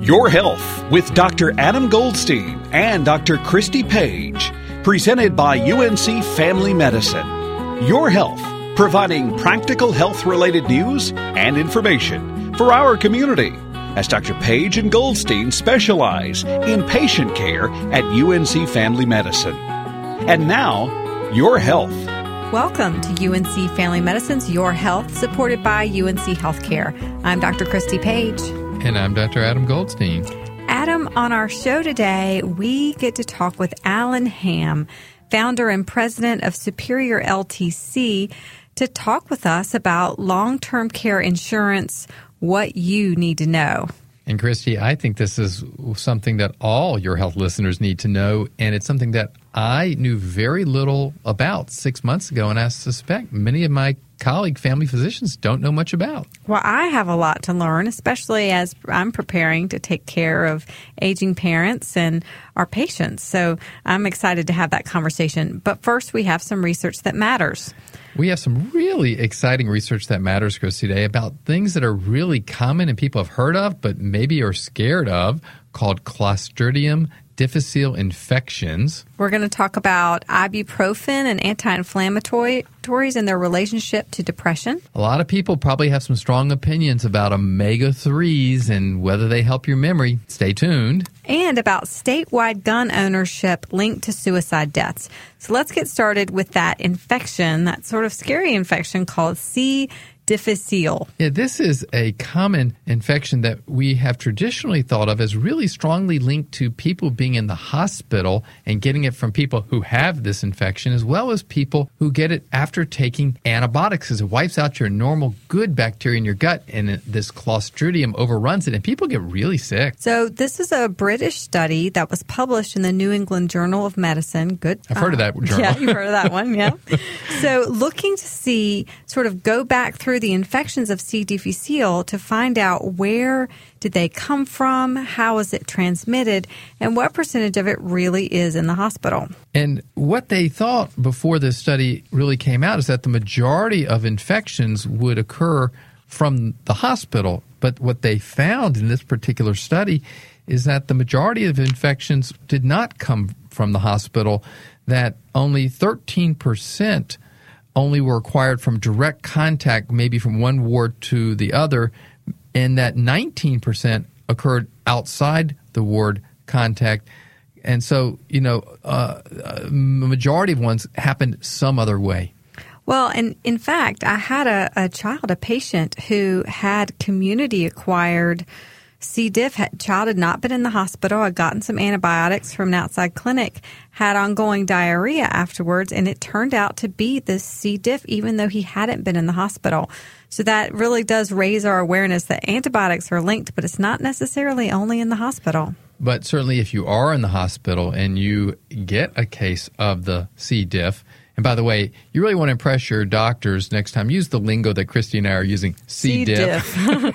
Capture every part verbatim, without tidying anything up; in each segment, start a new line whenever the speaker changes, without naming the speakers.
Your Health with Doctor Adam Goldstein and Doctor Christy Page, presented by U N C Family Medicine. Your Health, providing practical health-related news and information for our community, as Doctor Page and Goldstein specialize in patient care at U N C Family Medicine. And now, Your Health.
Welcome to U N C Family Medicine's Your Health, supported by U N C Healthcare. I'm Doctor Christy Page.
And I'm Doctor Adam Goldstein.
Adam, on our show today, we get to talk with Alan Ham, founder and president of Superior L T C, to talk with us about long-term care insurance, what you need to know.
And Christy, I think this is something that all Your Health listeners need to know, and it's something that I knew very little about six months ago, and I suspect many of my colleague family physicians don't know much about.
Well, I have a lot to learn, especially as I'm preparing to take care of aging parents and our patients. So I'm excited to have that conversation. But first, we have some research that matters.
We have some really exciting research that matters, Christy, today about things that are really common and people have heard of but maybe are scared of, called Clostridium difficile infections.
We're going to talk about ibuprofen and anti-inflammatories and their relationship to depression.
A lot of people probably have some strong opinions about omega threes and whether they help your memory. Stay tuned.
And about statewide gun ownership linked to suicide deaths. So let's get started with that infection, that sort of scary infection called C. difficile.
Yeah, this is a common infection that we have traditionally thought of as really strongly linked to people being in the hospital and getting it from people who have this infection, as well as people who get it after taking antibiotics, because it wipes out your normal good bacteria in your gut, and it, this Clostridium overruns it, and people get really sick.
So this is a British study that was published in the New England Journal of Medicine. Good.
I've heard uh, of that journal.
Yeah, you've heard of that one, yeah. So looking to see, sort of go back through the infections of C. difficile to find out where did they come from, how is it transmitted, and what percentage of it really is in the hospital.
And what they thought before this study really came out is that the majority of infections would occur from the hospital. But what they found in this particular study is that the majority of infections did not come from the hospital, that only thirteen percent only were acquired from direct contact, maybe from one ward to the other, and that nineteen percent occurred outside the ward contact. And so, you know, uh, a majority of ones happened some other way.
Well, and in fact, I had a, a child, a patient who had community-acquired C. diff. Had, child had not been in the hospital, had gotten some antibiotics from an outside clinic, had ongoing diarrhea afterwards, and it turned out to be this C. diff, even though he hadn't been in the hospital. So that really does raise our awareness that antibiotics are linked, but it's not necessarily only in the hospital.
But certainly if you are in the hospital and you get a case of the C. diff, and by the way, you really want to impress your doctors next time. Use the lingo that Christy and I are using, C. diff.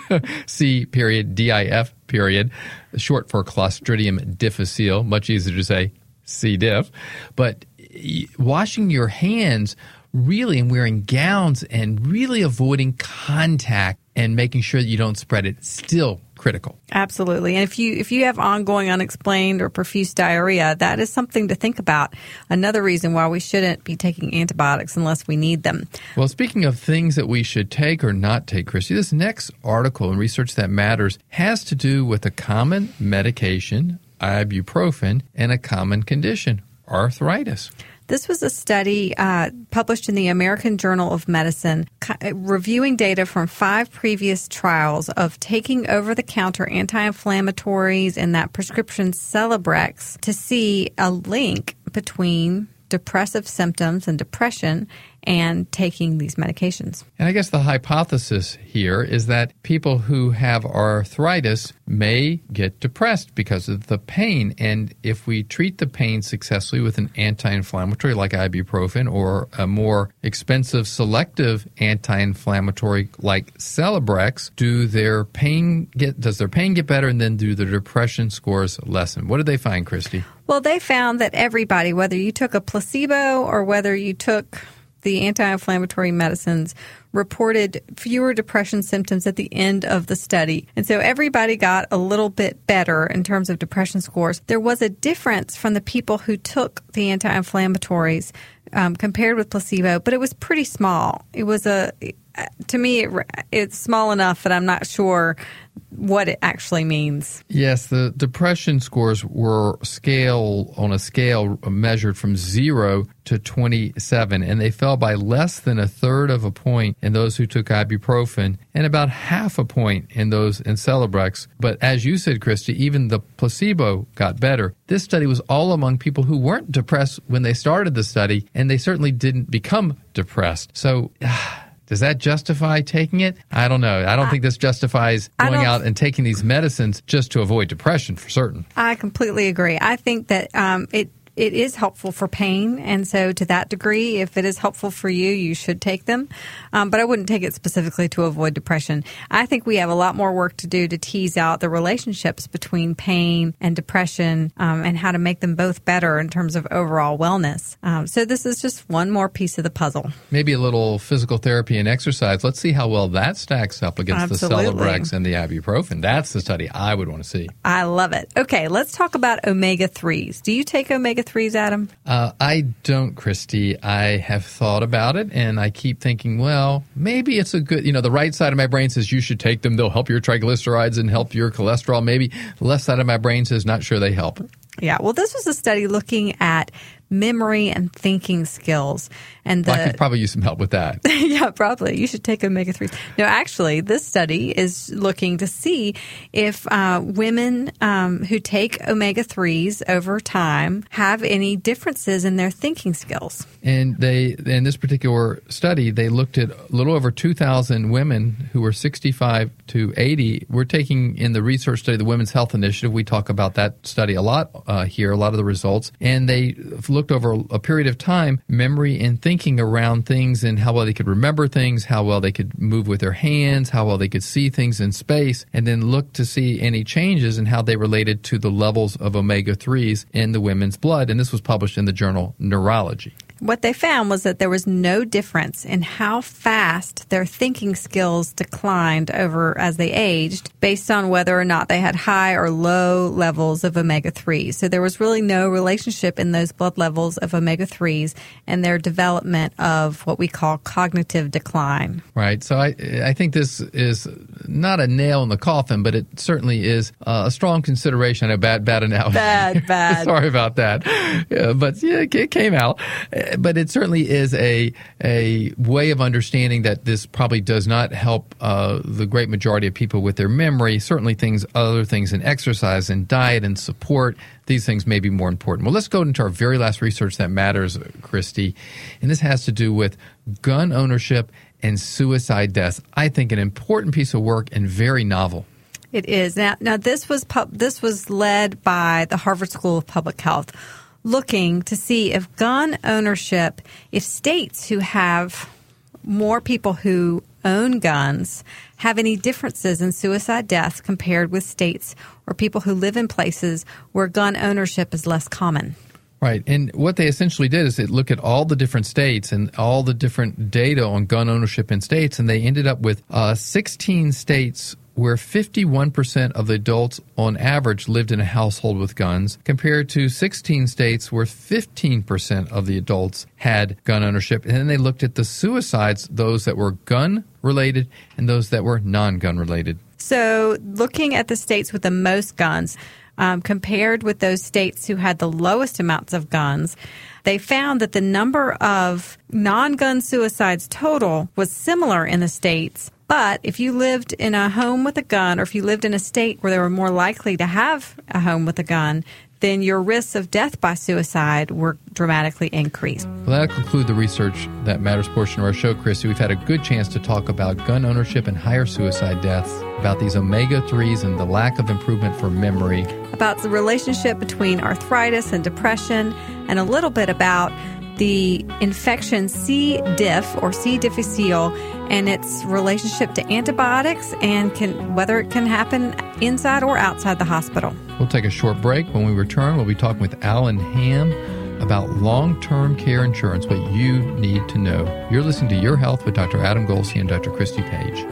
C period, D I F period, short for Clostridium difficile, much easier to say C. diff. But washing your hands really and wearing gowns and really avoiding contact and making sure that you don't spread it, still critical.
Absolutely. And if you if you have ongoing unexplained or profuse diarrhea, that is something to think about. Another reason why we shouldn't be taking antibiotics unless we need them.
Well, speaking of things that we should take or not take, Christy, this next article in Research That Matters has to do with a common medication, ibuprofen, and a common condition, arthritis.
This was a study uh, published in the American Journal of Medicine co- reviewing data from five previous trials of taking over-the-counter anti-inflammatories and that prescription Celebrex to see a link between depressive symptoms and depression and taking these medications.
And I guess the hypothesis here is that people who have arthritis may get depressed because of the pain. And if we treat the pain successfully with an anti-inflammatory like ibuprofen or a more expensive selective anti-inflammatory like Celebrex, do their pain get does their pain get better, and then do their depression scores lessen? What did they find, Christy?
Well, they found that everybody, whether you took a placebo or whether you took the anti-inflammatory medicines reported fewer depression symptoms at the end of the study. And so everybody got a little bit better in terms of depression scores. There was a difference from the people who took the anti-inflammatories um, compared with placebo, but it was pretty small. It was a, to me, it, it's small enough that I'm not sure what it actually means.
Yes, the depression scores were scale on a scale measured from zero to twenty-seven, and they fell by less than a third of a point in those who took ibuprofen and about half a point in those in Celebrex. But as you said, Christy, even the placebo got better. This study was all among people who weren't depressed when they started the study, and they certainly didn't become depressed. So does that justify taking it? I don't know. I don't I, think this justifies going out and taking these medicines just to avoid depression for certain.
I completely agree. I think that um, it it is helpful for pain, and so to that degree, if it is helpful for you, you should take them. Um, but I wouldn't take it specifically to avoid depression. I think we have a lot more work to do to tease out the relationships between pain and depression um, and how to make them both better in terms of overall wellness. Um, so this is just one more piece of the puzzle.
Maybe a little physical therapy and exercise. Let's see how well that stacks up against
Absolutely.
the Celebrex and the ibuprofen. That's the study I would want to see.
I love it. Okay, let's talk about omega threes. Do you take omega threes, Adam?
Uh, I don't, Christy. I have thought about it, and I keep thinking, well, maybe it's a good, you know, the right side of my brain says you should take them. They'll help your triglycerides and help your cholesterol. Maybe the left side of my brain says not sure they help.
Yeah, well, this was a study looking at memory and thinking skills. And the,
well, I could probably use some help with that.
Yeah, probably. You should take omega threes. No, actually, this study is looking to see if uh, women um, who take omega threes over time have any differences in their thinking skills.
And they, in this particular study, they looked at a little over two thousand women who were sixty-five to eighty. We're taking in the research study, the Women's Health Initiative. We talk about that study a lot uh, here, a lot of the results. And they looked over a period of time, memory and thinking around things and how well they could remember things, how well they could move with their hands, how well they could see things in space, and then look to see any changes in how they related to the levels of omega threes in the women's blood. And this was published in the journal Neurology.
What they found was that there was no difference in how fast their thinking skills declined over as they aged based on whether or not they had high or low levels of omega threes. So there was really no relationship in those blood levels of omega threes and their development of what we call cognitive decline.
Right. So I I think this is not a nail in the coffin, but it certainly is uh, a strong consideration. A bad, bad analogy.
Bad, bad.
Sorry about that. Yeah, but yeah, it came out. But it certainly is a a way of understanding that this probably does not help uh, the great majority of people with their memory. Certainly things, other things in exercise and diet and support, these things may be more important. Well, let's go into our very last research that matters, Christy. And this has to do with gun ownership and suicide deaths. I think an important piece of work and very novel.
It is. Now, now this was pub- this was led by the Harvard School of Public Health, looking to see if gun ownership, if states who have more people who own guns have any differences in suicide deaths compared with states or people who live in places where gun ownership is less common.
Right. And what they essentially did is they look at all the different states and all the different data on gun ownership in states, and they ended up with uh, sixteen states where fifty-one percent of the adults on average lived in a household with guns, compared to sixteen states where fifteen percent of the adults had gun ownership. And then they looked at the suicides, those that were gun-related and those that were non-gun related.
So looking at the states with the most guns, um, compared with those states who had the lowest amounts of guns, they found that the number of non-gun suicides total was similar in the states. But if you lived in a home with a gun, or if you lived in a state where they were more likely to have a home with a gun, then your risks of death by suicide were dramatically increased.
Well, that'll conclude the Research That Matters portion of our show, Christy. We've had a good chance to talk about gun ownership and higher suicide deaths, about these omega threes and the lack of improvement for memory,
about the relationship between arthritis and depression, and a little bit about the infection C. diff or C. difficile and its relationship to antibiotics and can whether it can happen inside or outside the hospital.
We'll take a short break. When we return, we'll be talking with Alan Ham about long-term care insurance, what you need to know. You're listening to Your Health with Doctor Adam Goldstein and Doctor Christy Page.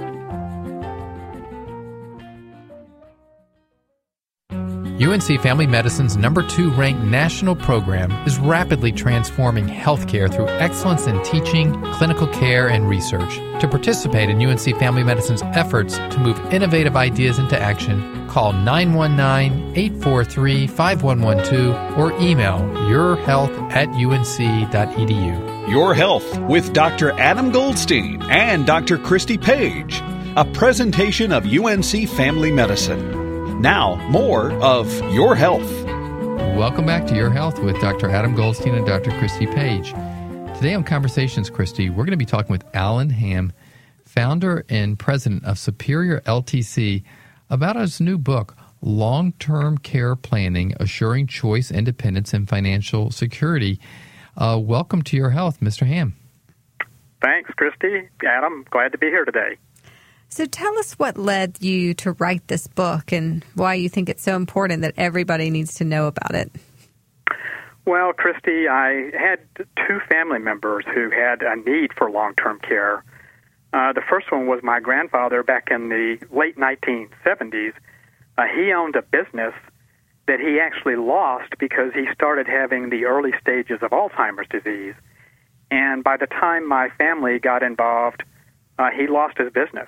U N C Family Medicine's number two ranked national program is rapidly transforming healthcare through excellence in teaching, clinical care, and research. To participate in U N C Family Medicine's efforts to move innovative ideas into action, call nine one nine, eight four three, five one one two or email yourhealth at unc.edu.
Your Health with Doctor Adam Goldstein and Doctor Christy Page, a presentation of U N C Family Medicine. Now, more of Your Health.
Welcome back to Your Health with Doctor Adam Goldstein and Doctor Christy Page. Today on Conversations, Christy, we're going to be talking with Alan Ham, founder and president of Superior L T C, about his new book, Long-Term Care Planning, Assuring Choice, Independence, and Financial Security. Uh, welcome to Your Health, Mister Ham.
Thanks, Christy. Adam, glad to be here today.
So tell us what led you to write this book and why you think it's so important that everybody needs to know about it.
Well, Christy, I had two family members who had a need for long-term care. Uh, the first one was my grandfather back in the late nineteen seventies. Uh, he owned a business that he actually lost because he started having the early stages of Alzheimer's disease. And by the time my family got involved, uh, he lost his business.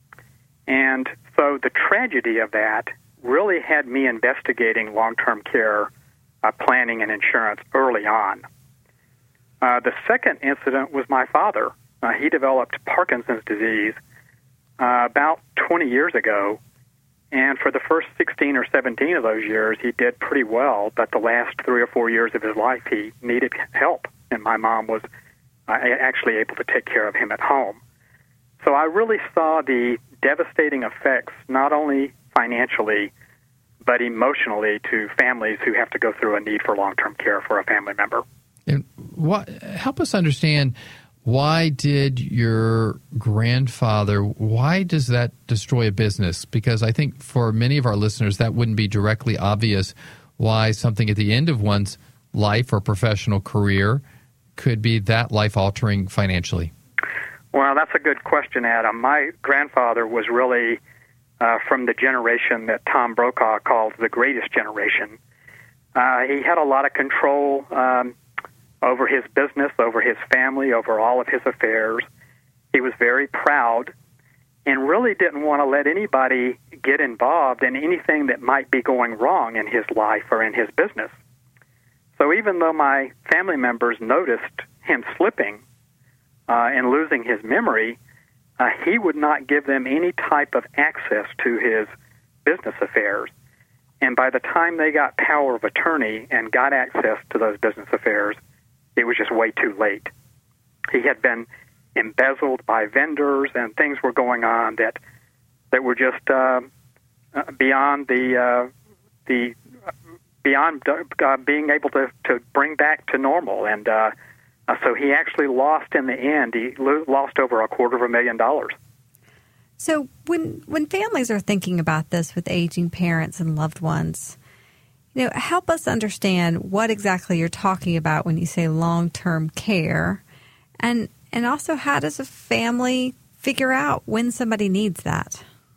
And so the tragedy of that really had me investigating long-term care uh, planning and insurance early on. Uh, the second incident was my father. Uh, he developed Parkinson's disease uh, about twenty years ago, and for the first sixteen or seventeen of those years, he did pretty well, but the last three or four years of his life, he needed help, and my mom was uh, actually able to take care of him at home. So I really saw the devastating effects, not only financially, but emotionally to families who have to go through a need for long-term care for a family member.
And what, help us understand, why did your grandfather, why does that destroy a business? Because I think for many of our listeners, that wouldn't be directly obvious why something at the end of one's life or professional career could be that life-altering financially.
Well, that's a good question, Adam. My grandfather was really uh, from the generation that Tom Brokaw calls the greatest generation. Uh, he had a lot of control um, over his business, over his family, over all of his affairs. He was very proud and really didn't want to let anybody get involved in anything that might be going wrong in his life or in his business. So even though my family members noticed him slipping, Uh, and losing his memory, uh, he would not give them any type of access to his business affairs. And by the time they got power of attorney and got access to those business affairs, it was just way too late. He had been embezzled by vendors, and things were going on that that were just uh, beyond the uh, the beyond uh, being able to, to bring back to normal. And uh, Uh, so he actually lost in the end. He lo- lost over a quarter of a million dollars.
So when when families are thinking about this with aging parents and loved ones, you know, help us understand what exactly you're talking about when you say long-term care, and and also how does a family figure out when somebody needs that?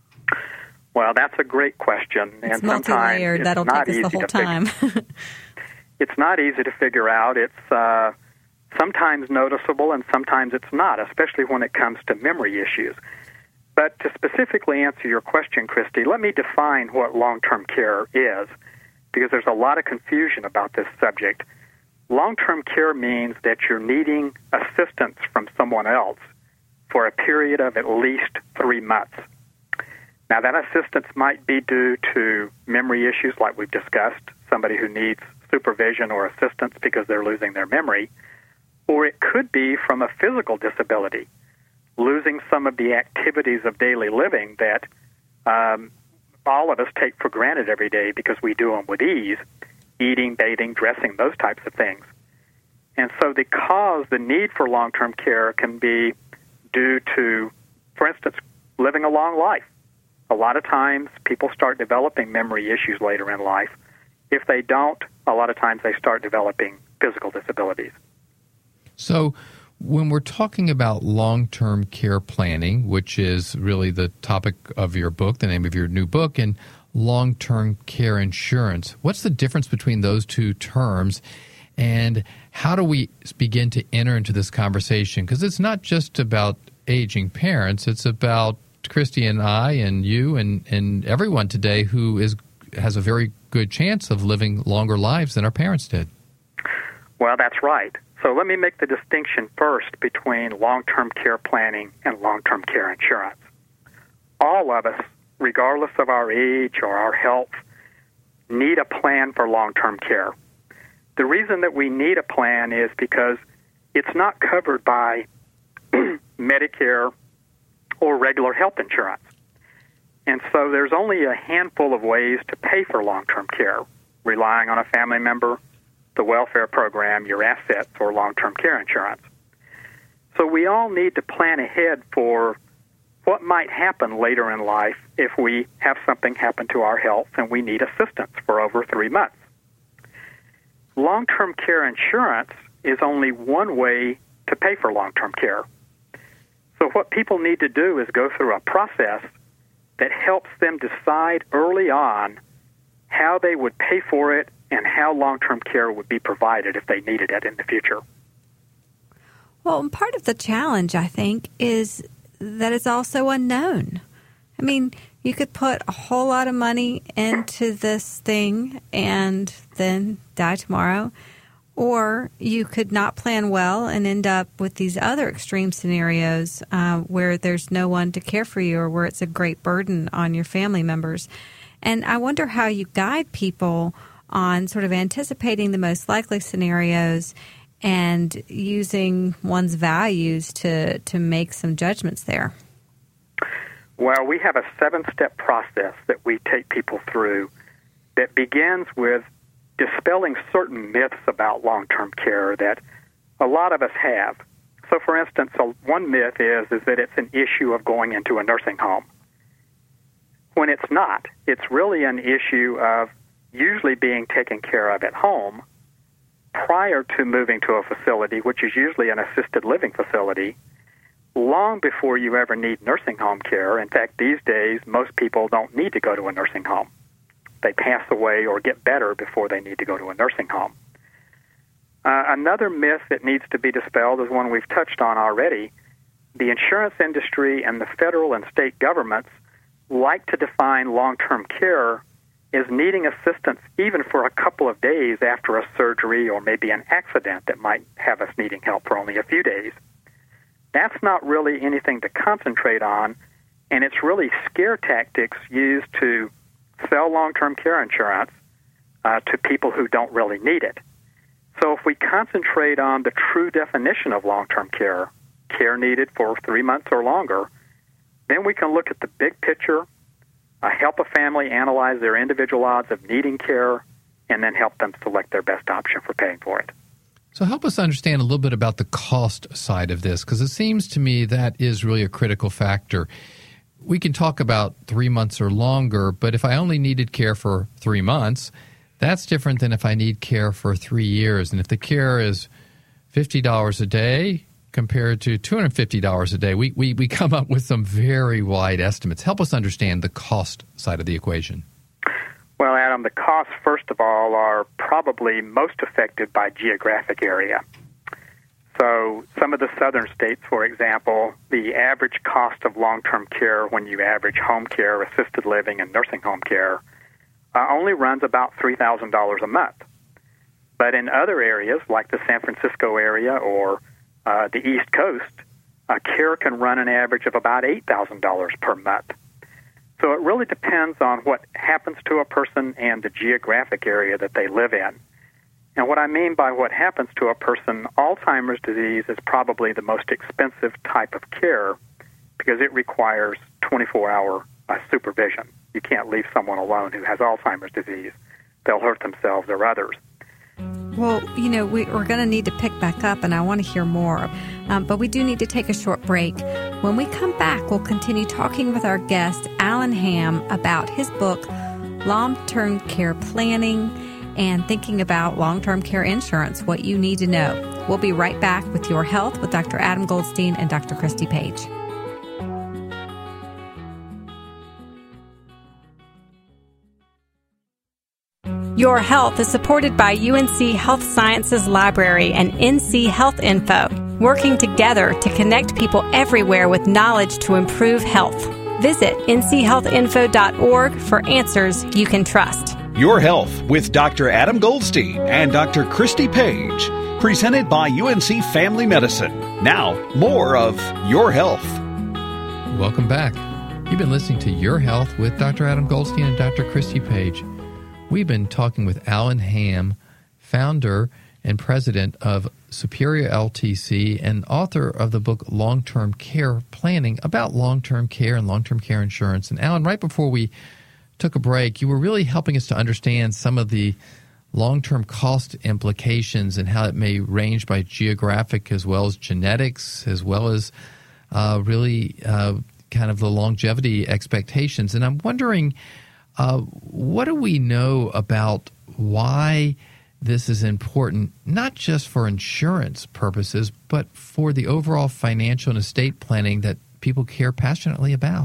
Well, that's a great question,
it's
and sometimes it's
That'll
not
take us
easy
the whole
to
time.
figure. It's not easy to figure out. It's uh, sometimes noticeable and sometimes it's not, especially when it comes to memory issues. But to specifically answer your question, Christy, let me define what long-term care is, because there's a lot of confusion about this subject. Long-term care means that you're needing assistance from someone else for a period of at least three months. Now, that assistance might be due to memory issues like we've discussed, somebody who needs supervision or assistance because they're losing their memory, or it could be from a physical disability, losing some of the activities of daily living that um, all of us take for granted every day because we do them with ease, eating, bathing, dressing, those types of things. And so the cause, the need for long-term care can be due to, for instance, living a long life. A lot of times people start developing memory issues later in life. If they don't, a lot of times they start developing physical disabilities.
So when we're talking about long-term care planning, which is really the topic of your book, the name of your new book, and long-term care insurance, what's the difference between those two terms, and how do we begin to enter into this conversation? Because it's not just about aging parents, it's about Christy and I and you and, and everyone today who is has a very good chance of living longer lives than our parents did.
Well, that's right. So let me make the distinction first between long-term care planning and long-term care insurance. All of us, regardless of our age or our health, need a plan for long-term care. The reason that we need a plan is because it's not covered by Medicare or regular health insurance. And so there's only a handful of ways to pay for long-term care, relying on a family member, the welfare program, your assets, or long-term care insurance. So we all need to plan ahead for what might happen later in life if we have something happen to our health and we need assistance for over three months. Long-term care insurance is only one way to pay for long-term care. So what people need to do is go through a process that helps them decide early on how they would pay for it and how long-term care would be provided if they needed it in the future.
Well, and part of the challenge, I think, is that it's also unknown. I mean, you could put a whole lot of money into this thing and then die tomorrow, or you could not plan well and end up with these other extreme scenarios uh, where there's no one to care for you or where it's a great burden on your family members. And I wonder how you guide people on sort of anticipating the most likely scenarios and using one's values to, to make some judgments there.
Well, we have a seven-step process that we take people through that begins with dispelling certain myths about long-term care that a lot of us have. So, for instance, one myth is, is that it's an issue of going into a nursing home. When it's not, it's really an issue of usually being taken care of at home prior to moving to a facility, which is usually an assisted living facility, long before you ever need nursing home care. In fact, these days, most people don't need to go to a nursing home. They pass away or get better before they need to go to a nursing home. Uh, another myth that needs to be dispelled is one we've touched on already. The insurance industry and the federal and state governments like to define long-term care as needing assistance even for a couple of days after a surgery or maybe an accident that might have us needing help for only a few days. That's not really anything to concentrate on, and it's really scare tactics used to sell long-term care insurance uh, to people who don't really need it. So if we concentrate on the true definition of long-term care, care needed for three months or longer, then we can look at the big picture, uh, help a family analyze their individual odds of needing care, and then help them select their best option for paying for it.
So help us understand a little bit about the cost side of this, because it seems to me that is really a critical factor. We can talk about three months or longer, but if I only needed care for three months, that's different than if I need care for three years. And if the care is fifty dollars a day compared to two hundred fifty dollars a day, we, we, we come up with some very wide estimates. Help us understand the cost side of the equation.
Well, Adam, the costs, first of all, are probably most affected by geographic area. So some of the southern states, for example, the average cost of long-term care when you average home care, assisted living, and nursing home care uh, only runs about three thousand dollars a month. But in other areas, like the San Francisco area or uh, the East Coast, uh, care can run an average of about eight thousand dollars per month. So it really depends on what happens to a person and the geographic area that they live in. And what I mean by what happens to a person, Alzheimer's disease is probably the most expensive type of care because it requires twenty-four hour uh, supervision. You can't leave someone alone who has Alzheimer's disease. They'll hurt themselves or others.
Well, you know, we, we're going to need to pick back up, and I want to hear more. Um, but we do need to take a short break. When we come back, we'll continue talking with our guest, Alan Ham, about his book, Long-Term Care Planning, and thinking about long-term care insurance, what you need to know. We'll be right back with Your Health with Doctor Adam Goldstein and Doctor Christy Page. Your Health is supported by U N C Health Sciences Library and N C Health Info, working together to connect people everywhere with knowledge to improve health. Visit N C health info dot org for answers you can trust.
Your Health with Doctor Adam Goldstein and Doctor Christy Page, presented by U N C Family Medicine. Now, more of Your Health.
Welcome back. You've been listening to Your Health with Doctor Adam Goldstein and Doctor Christy Page. We've been talking with Alan Ham, founder and president of Superior L T C and author of the book Long-Term Care Planning, about long-term care and long-term care insurance. And Alan, right before we took a break, you were really helping us to understand some of the long-term cost implications and how it may range by geographic as well as genetics, as well as uh, really uh, kind of the longevity expectations. And I'm wondering, Uh, what do we know about why this is important, not just for insurance purposes, but for the overall financial and estate planning that people care passionately about?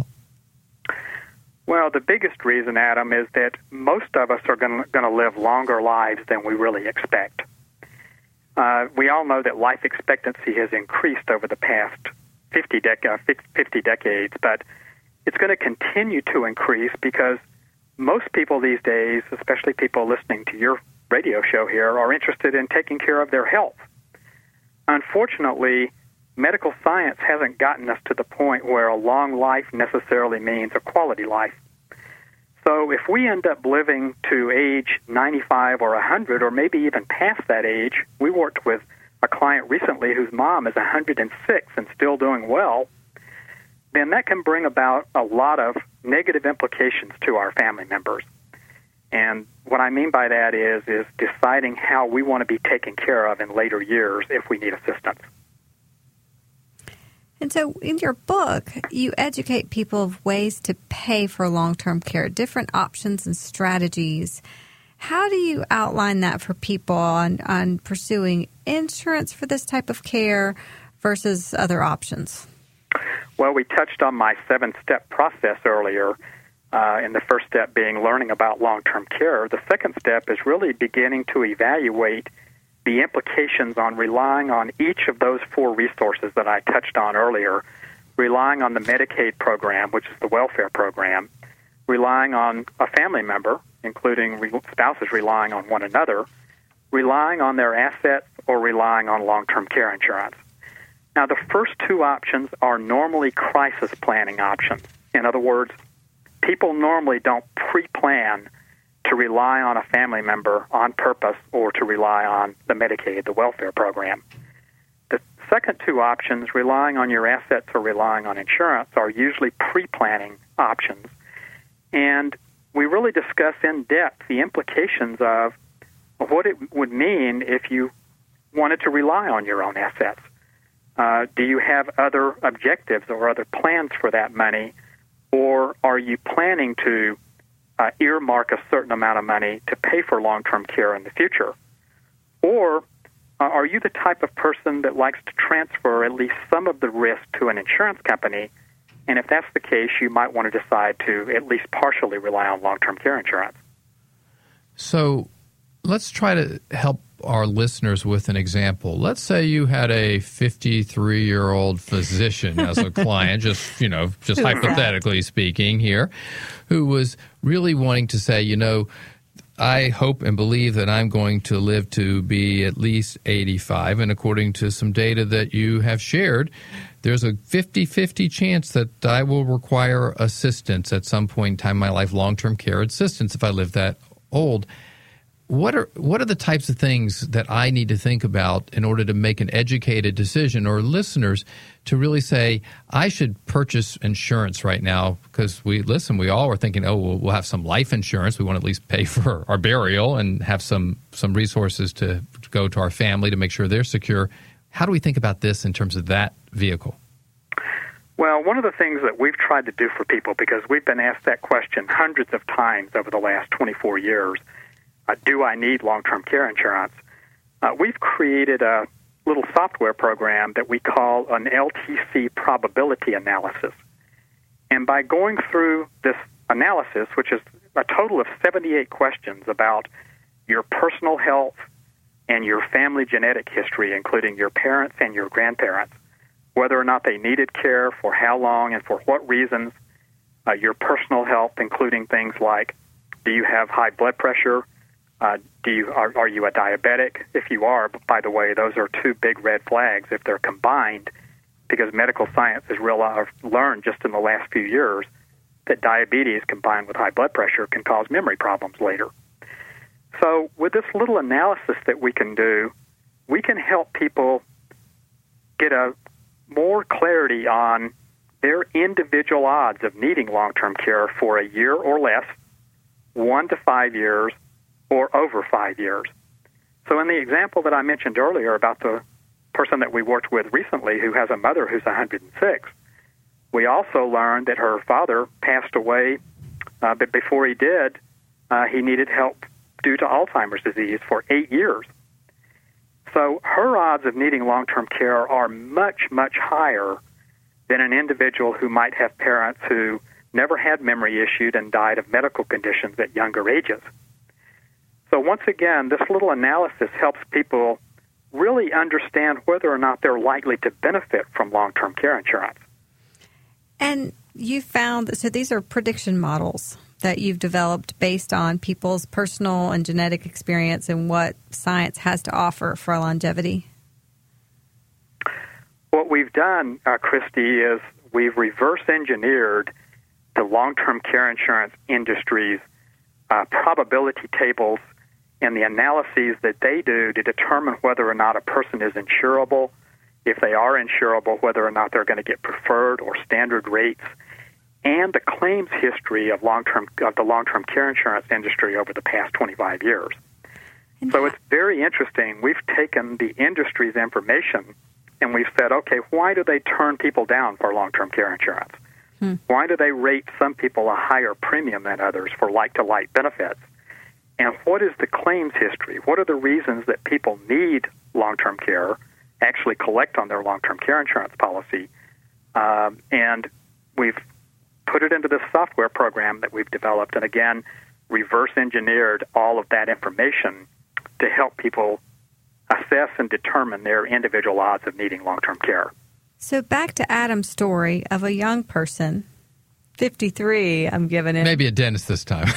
Well, the biggest reason, Adam, is that most of us are going to live longer lives than we really expect. Uh, we all know that life expectancy has increased over the past fifty, dec- uh, fifty decades, but it's going to continue to increase because most people these days, especially people listening to your radio show here, are interested in taking care of their health. Unfortunately, medical science hasn't gotten us to the point where a long life necessarily means a quality life. So if we end up living to age ninety-five or one hundred, or maybe even past that age, we worked with a client recently whose mom is one hundred six and still doing well, then that can bring about a lot of negative implications to our family members. And what I mean by that is, is deciding how we want to be taken care of in later years if we need assistance.
And so in your book, you educate people of ways to pay for long-term care, different options and strategies. How do you outline that for people on, on pursuing insurance for this type of care versus other options?
Well, we touched on my seven-step process earlier, uh, and the first step being learning about long-term care. The second step is really beginning to evaluate the implications on relying on each of those four resources that I touched on earlier, relying on the Medicaid program, which is the welfare program, relying on a family member, including re- spouses relying on one another, relying on their assets, or relying on long-term care insurance. Now, the first two options are normally crisis planning options. In other words, people normally don't pre-plan to rely on a family member on purpose or to rely on the Medicaid, the welfare program. The second two options, relying on your assets or relying on insurance, are usually pre-planning options. And we really discuss in depth the implications of what it would mean if you wanted to rely on your own assets. Uh, do you have other objectives or other plans for that money, or are you planning to uh, earmark a certain amount of money to pay for long-term care in the future? Or uh, are you the type of person that likes to transfer at least some of the risk to an insurance company? And if that's the case, you might want to decide to at least partially rely on long-term care insurance.
So let's try to help our listeners with an example. Let's say you had a fifty-three-year-old physician as a client, just, you know, just hypothetically speaking here, who was really wanting to say, you know, I hope and believe that I'm going to live to be at least eighty-five, and according to some data that you have shared, there's a fifty-fifty chance that I will require assistance at some point in time in my life, long-term care assistance, if I live that old. What are what are the types of things that I need to think about in order to make an educated decision, or listeners to really say, I should purchase insurance right now? Because we listen, we all are thinking, oh, well, we'll have some life insurance. We want to at least pay for our burial and have some some resources to, to go to our family to make sure they're secure. How do we think about this in terms of that vehicle?
Well, one of the things that we've tried to do for people, because we've been asked that question hundreds of times over the last twenty-four years, uh, do I need long-term care insurance, uh, we've created a little software program that we call an L T C probability analysis. And by going through this analysis, which is a total of seventy-eight questions about your personal health and your family genetic history, including your parents and your grandparents, whether or not they needed care, for how long and for what reasons, uh, your personal health, including things like, do you have high blood pressure? Uh, do you are, are you a diabetic? If you are, by the way, those are two big red flags if they're combined, because medical science has realized, learned just in the last few years that diabetes combined with high blood pressure can cause memory problems later. So with this little analysis that we can do, we can help people get a more clarity on their individual odds of needing long-term care for a year or less, one to five years, or over five years. So in the example that I mentioned earlier about the person that we worked with recently who has a mother who's one hundred six, we also learned that her father passed away, uh, but before he did, uh, he needed help due to Alzheimer's disease for eight years. So her odds of needing long-term care are much, much higher than an individual who might have parents who never had memory issued and died of medical conditions at younger ages. So once again, this little analysis helps people really understand whether or not they're likely to benefit from long-term care insurance.
And you found that, so these are prediction models that you've developed based on people's personal and genetic experience and what science has to offer for longevity?
What we've done, uh, Christy, is we've reverse engineered the long-term care insurance industry's uh, probability tables and the analyses that they do to determine whether or not a person is insurable, if they are insurable, whether or not they're going to get preferred or standard rates, and the claims history of long-term of the long-term care insurance industry over the past twenty-five years. And so it's very interesting. We've taken the industry's information and we've said, okay, why do they turn people down for long-term care insurance? Hmm. Why do they rate some people a higher premium than others for like-to-like benefits? And what is the claims history? What are the reasons that people need long-term care, actually collect on their long-term care insurance policy? Um, and we've put it into this software program that we've developed, and again, reverse engineered all of that information to help people assess and determine their individual odds of needing long-term care.
So back to Adam's story of a young person, fifty-three, I'm giving it.
Maybe a dentist this time.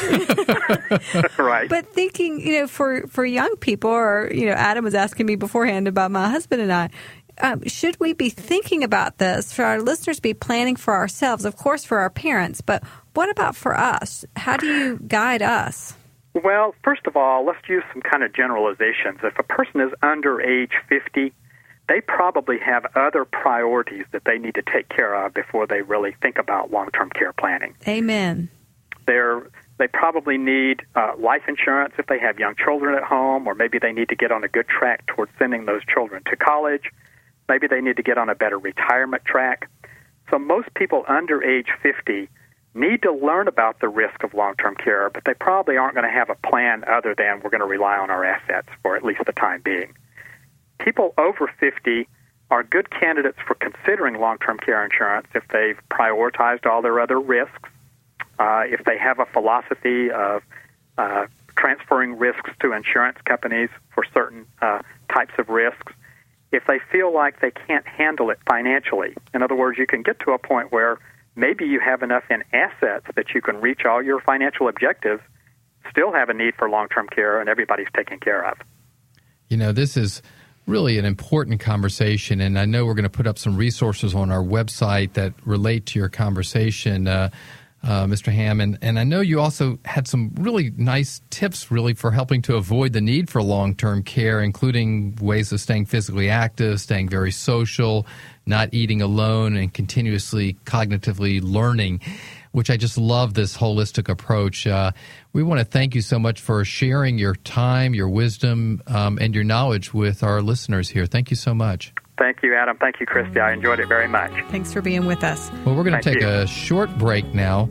Right.
But thinking, you know, for, for young people, or, you know, Adam was asking me beforehand about my husband and I, um, should we be thinking about this? For our listeners, be planning for ourselves, of course, for our parents, but what about for us? How do you guide us?
Well, first of all, let's use some kind of generalizations. If a person is under age fifty, they probably have other priorities that they need to take care of before they really think about long-term care planning.
Amen.
They're, they probably need uh, life insurance if they have young children at home, or maybe they need to get on a good track towards sending those children to college. Maybe they need to get on a better retirement track. So most people under age fifty need to learn about the risk of long-term care, but they probably aren't going to have a plan other than we're going to rely on our assets for at least the time being. People over fifty are good candidates for considering long-term care insurance if they've prioritized all their other risks, uh, if they have a philosophy of uh, transferring risks to insurance companies for certain uh, types of risks, if they feel like they can't handle it financially. In other words, you can get to a point where maybe you have enough in assets that you can reach all your financial objectives, still have a need for long-term care, and everybody's taken care of.
You know, this is really an important conversation, and I know we're going to put up some resources on our website that relate to your conversation, uh, uh, Mister Hammond. And I know you also had some really nice tips, really, for helping to avoid the need for long-term care, including ways of staying physically active, staying very social, not eating alone, and continuously cognitively learning, which I just love this holistic approach. Uh, we want to thank you so much for sharing your time, your wisdom, um, and your knowledge with our listeners here. Thank you so much.
Thank you, Adam. Thank you, Christy. I enjoyed it very much.
Thanks for being with us.
Well, we're going to
Thank
take
you.
a short break now.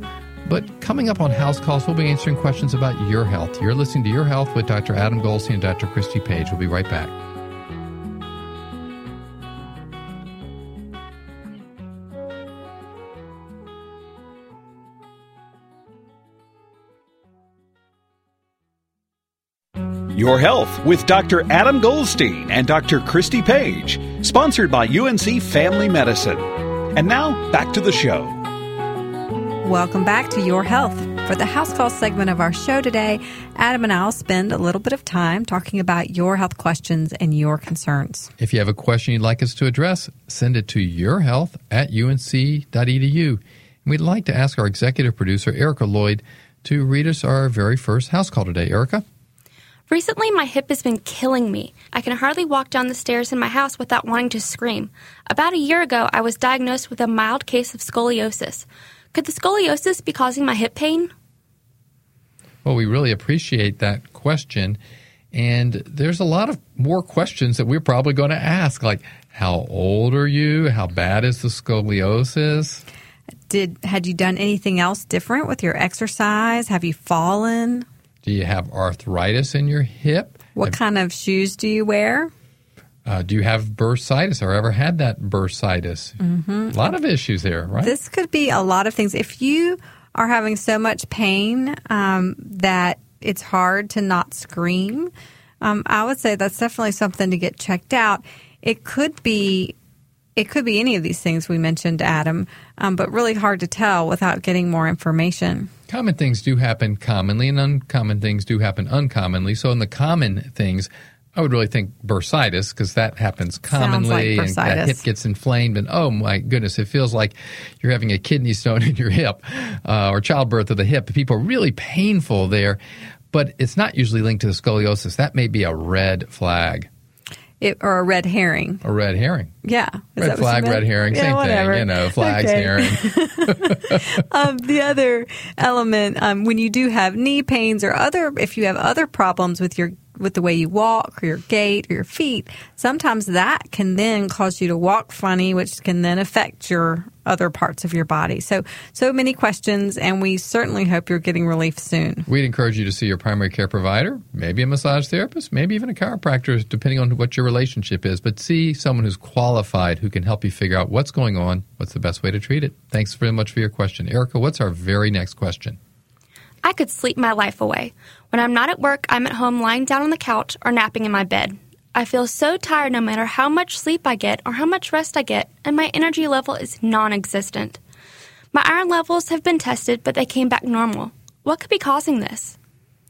But coming up on House Calls, we'll be answering questions about your health. You're listening to Your Health with Doctor Adam Goldstein and Doctor Christy Page. We'll be right back.
Your Health with Doctor Adam Goldstein and Doctor Christy Page, sponsored by U N C Family Medicine. And now, back to the show.
Welcome back to Your Health. For the House Call segment of our show today, Adam and I will spend a little bit of time talking about your health questions and your concerns.
If you have a question you'd like us to address, send it to yourhealth at U N C dot E D U. And we'd like to ask our executive producer, Erica Lloyd, to read us our very first House Call today. Erica?
Recently, my hip has been killing me. I can hardly walk down the stairs in my house without wanting to scream. About a year ago, I was diagnosed with a mild case of scoliosis. Could the scoliosis be causing my hip pain?
Well, we really appreciate that question. And there's a lot of more questions that we're probably going to ask, like how old are you? How bad is the scoliosis?
Did had you done anything else different with your exercise? Have you fallen?
Do you have arthritis in your hip?
What
have,
kind of shoes do you wear?
Uh, do you have bursitis or ever had that bursitis? Mm-hmm. A lot of issues there, right?
This could be a lot of things. If you are having so much pain um, that it's hard to not scream, um, I would say that's definitely something to get checked out. It could be it could be any of these things we mentioned, Adam, um, but really hard to tell without getting more information.
Common things do happen commonly, and uncommon things do happen uncommonly. So in the common things, I would really think bursitis, because that happens commonly.
Sounds like bursitis.
And that hip gets inflamed, and oh my goodness, it feels like you're having a kidney stone in your hip, uh, or childbirth of the hip. People are really painful there, but it's not usually linked to the scoliosis. That may be a red flag.
It, or a red herring.
A red herring.
Yeah. Is
red flag, red herring,
yeah,
same
whatever.
thing. You know, flags,
okay.
herring.
um, the other element, um, when you do have knee pains or other, if you have other problems with your with the way you walk or your gait or your feet, sometimes that can then cause you to walk funny, which can then affect your other parts of your body. So, so many questions, and we certainly hope you're getting relief soon.
We'd encourage you to see your primary care provider, maybe a massage therapist, maybe even a chiropractor, depending on what your relationship is. But see someone who's qualified who can help you figure out what's going on, what's the best way to treat it. Thanks very much for your question. Erica, what's our very next question?
I could sleep my life away. When I'm not at work, I'm at home lying down on the couch or napping in my bed. I feel so tired no matter how much sleep I get or how much rest I get, and my energy level is non-existent. My iron levels have been tested, but they came back normal. What could be causing this?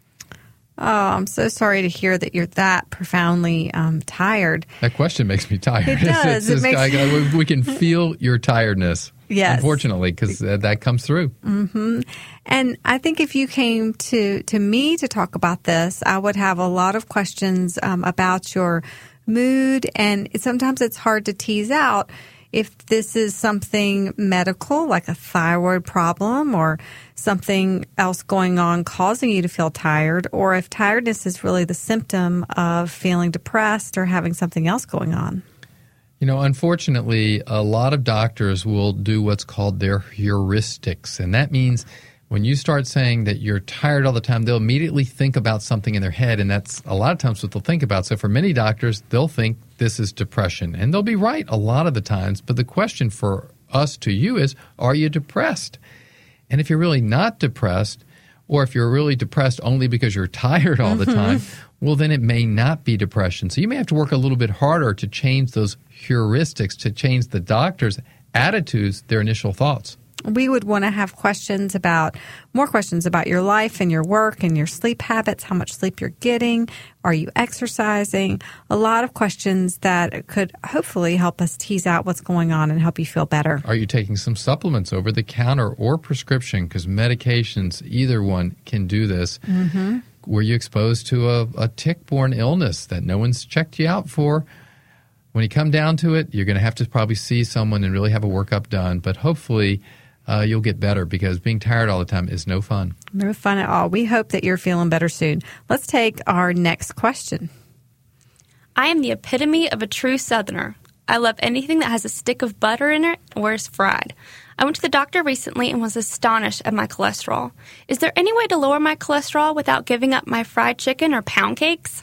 Oh, I'm so sorry to hear that you're that profoundly um, tired.
That question makes me tired.
It does.
It's, it's
it makes...
guy, we can feel your tiredness.
Yes.
Unfortunately, because uh, that comes through.
Mm-hmm. And I think if you came to, to me to talk about this, I would have a lot of questions um, about your mood. And sometimes it's hard to tease out if this is something medical, like a thyroid problem or something else going on causing you to feel tired, or if tiredness is really the symptom of feeling depressed or having something else going on.
You know, unfortunately, a lot of doctors will do what's called their heuristics. And that means when you start saying that you're tired all the time, they'll immediately think about something in their head. And that's a lot of times what they'll think about. So for many doctors, they'll think this is depression. And they'll be right a lot of the times. But the question for us to you is, are you depressed? And if you're really not depressed, or if you're really depressed only because you're tired all the time, well, then it may not be depression. So you may have to work a little bit harder to change those heuristics, to change the doctor's attitudes, their initial thoughts.
We would want to have questions about, more questions about your life and your work and your sleep habits, how much sleep you're getting, are you exercising? A lot of questions that could hopefully help us tease out what's going on and help you feel better.
Are you taking some supplements over the counter or prescription? Because medications, either one can do this. Mm-hmm. Were you exposed to a, a tick-borne illness that no one's checked you out for? When you come down to it, you're going to have to probably see someone and really have a workup done. But hopefully uh, you'll get better, because being tired all the time is no fun.
No fun at all. We hope that you're feeling better soon. Let's take our next question.
I am the epitome of a true Southerner. I love anything that has a stick of butter in it or is fried. I went to the doctor recently and was astonished at my cholesterol. Is there any way to lower my cholesterol without giving up my fried chicken or pound cakes?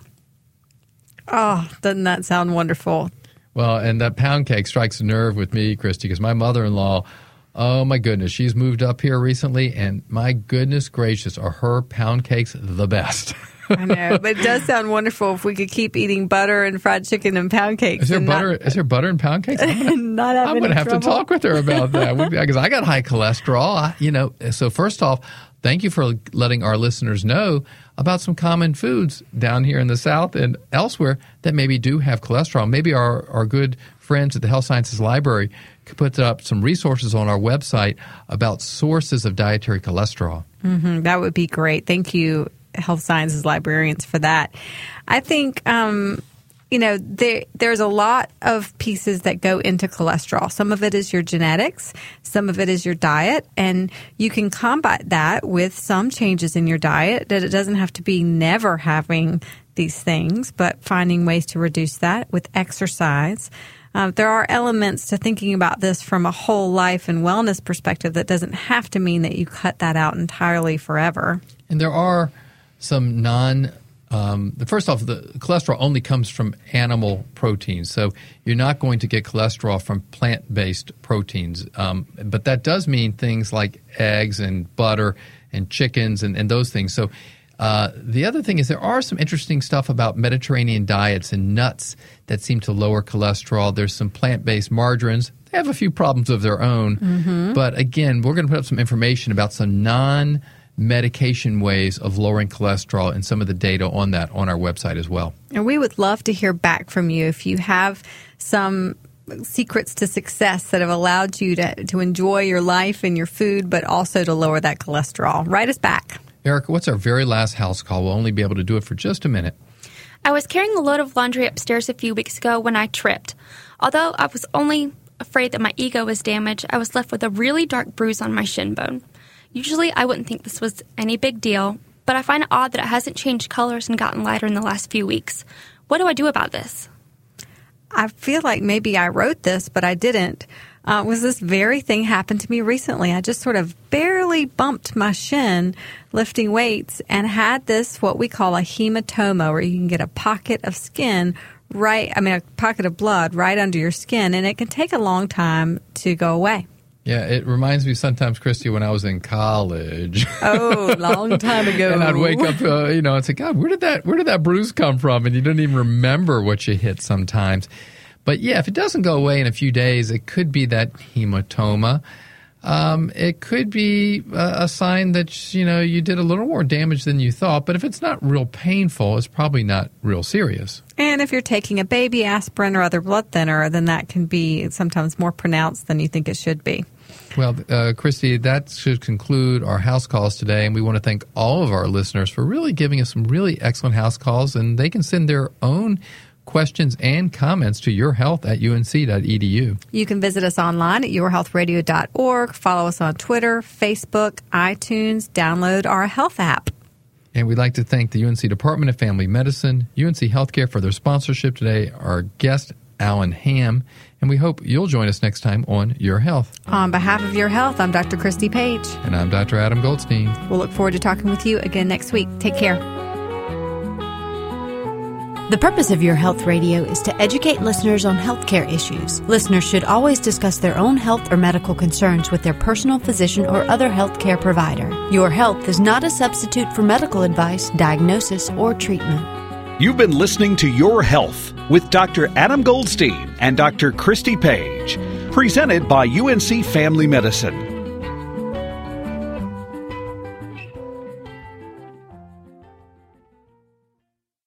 Oh, doesn't that sound wonderful?
Well, and that pound cake strikes a nerve with me, Christy, because my mother-in-law, oh my goodness, she's moved up here recently, and my goodness gracious, are her pound cakes the best.
I know, but it does sound wonderful if we could keep eating butter and fried chicken and pound cakes.
Is there
and
butter?
Not,
is there butter and pound cakes? I'm gonna,
not have
I'm gonna have
trouble.
to talk with her about that because I got high cholesterol. I, you know, so first off, thank you for letting our listeners know about some common foods down here in the South and elsewhere that maybe do have cholesterol. Maybe our, our good friends at the Health Sciences Library could put up some resources on our website about sources of dietary cholesterol.
Mm-hmm, that would be great. Thank you, Health Sciences librarians, for that. I think, um, you know, there, there's a lot of pieces that go into cholesterol. Some of it is your genetics. Some of it is your diet. And you can combat that with some changes in your diet, that it doesn't have to be never having these things, but finding ways to reduce that with exercise. Uh, there are elements to thinking about this from a whole life and wellness perspective that doesn't have to mean that you cut that out entirely forever.
And there are some non um, – first off, the cholesterol only comes from animal proteins. So you're not going to get cholesterol from plant-based proteins. Um, but that does mean things like eggs and butter and chickens and, and those things. So uh, the other thing is there are some interesting stuff about Mediterranean diets and nuts that seem to lower cholesterol. There's some plant-based margarines. They have a few problems of their own. Mm-hmm. But again, we're going to put up some information about some non- medication ways of lowering cholesterol and some of the data on that on our website as well.
And we would love to hear back from you if you have some secrets to success that have allowed you to, to enjoy your life and your food, but also to lower that cholesterol. Write us back.
Erica, what's our very last house call? We'll only be able to do it for just a minute.
I was carrying a load of laundry upstairs a few weeks ago when I tripped. Although I was only afraid that my ego was damaged, I was left with a really dark bruise on my shin bone. Usually I wouldn't think this was any big deal, but I find it odd that it hasn't changed colors and gotten lighter in the last few weeks. What do I do about this?
I feel like maybe I wrote this, but I didn't. Uh, was this very thing happened to me recently? I just sort of barely bumped my shin lifting weights and had this, what we call a hematoma, where you can get a pocket of skin right, I mean, a pocket of blood right under your skin, and it can take a long time to go away.
Yeah, it reminds me sometimes, Christy, when I was in college.
Oh, long time ago.
And I'd wake up, uh, you know, and say, God, where did that where did that bruise come from? And you don't even remember what you hit sometimes. But yeah, if it doesn't go away in a few days, it could be that hematoma. Um, it could be a, a sign that, you know, you did a little more damage than you thought. But if it's not real painful, it's probably not real serious. And
if you're taking a baby aspirin or other blood thinner, then that can be sometimes more pronounced than you think it should be.
Well, uh, Christy, that should conclude our house calls today. And we want to thank all of our listeners for really giving us some really excellent house calls. And they can send their own questions and comments to yourhealth at U N C dot E D U.
You can visit us online at your health radio dot org. Follow us on Twitter, Facebook, iTunes. Download our health app.
And we'd like to thank the U N C Department of Family Medicine, U N C Healthcare for their sponsorship today, our guest, Alan Ham, and we hope you'll join us next time on Your Health.
On behalf of Your Health, I'm Doctor Christy Page.
And I'm Doctor Adam Goldstein.
We'll look forward to talking with you again next week. Take care.
The purpose of Your Health Radio is to educate listeners on healthcare issues. Listeners should always discuss their own health or medical concerns with their personal physician or other healthcare provider. Your Health is not a substitute for medical advice, diagnosis, or treatment.
You've been listening to Your Health with Doctor Adam Goldstein and Doctor Christy Page, presented by U N C Family Medicine.